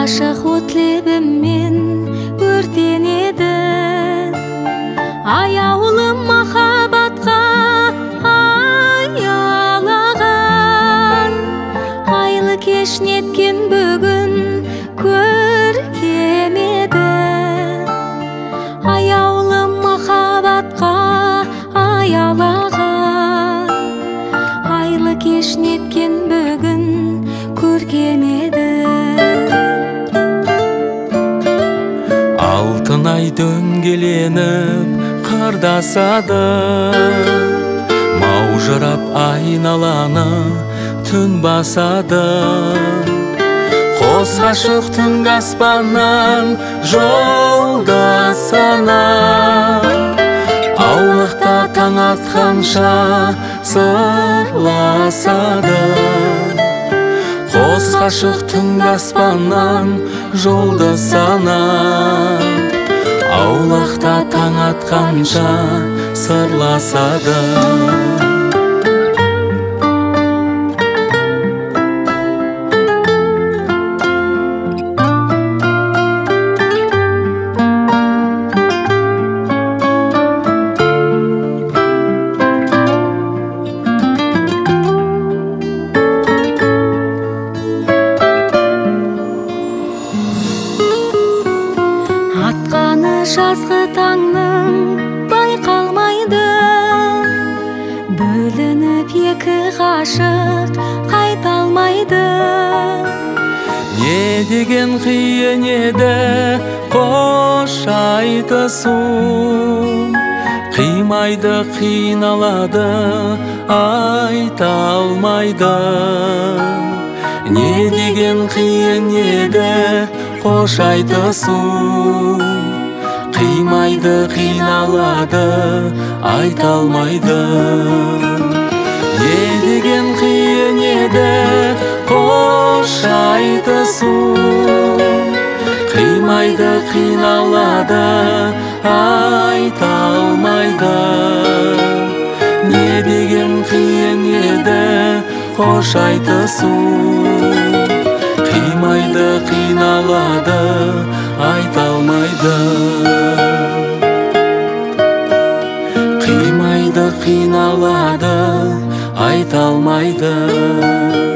Ашық от лебіммен өртенеді, аяулым махаббатқа аялаған. Айлы кеш неткен бүгін көркем еді, аяулым махаббатқа аялаған. Айлы кеш неткен бүгін көркем еді. Алтын ай дөңгеленіп қардасады, маужырап айналаны түн басады. Қос ғашық түнгі аспаннан жолдасана, аулақта таң атқанша сырласады. Қос ғашық түнгі аспаннан жолдасана, аулақта таң атқанша сырласады. Атқаны жазғы таңның байқалмайды, бөлініп екі ғашық қайта алмайды. Не деген қиын еді қош айтысу, қимайды қиналады айта алмайды. Не деген қиын еді қош айтысу, қимайды қиналады айта алмайды. Не деген қиын еді қош айтысу, қимайды қиналады айта алмайды. Не деген қиын еді қош айтысу, қимайды қиналады айта алмайды. Қимайды қиналады айта алмайды.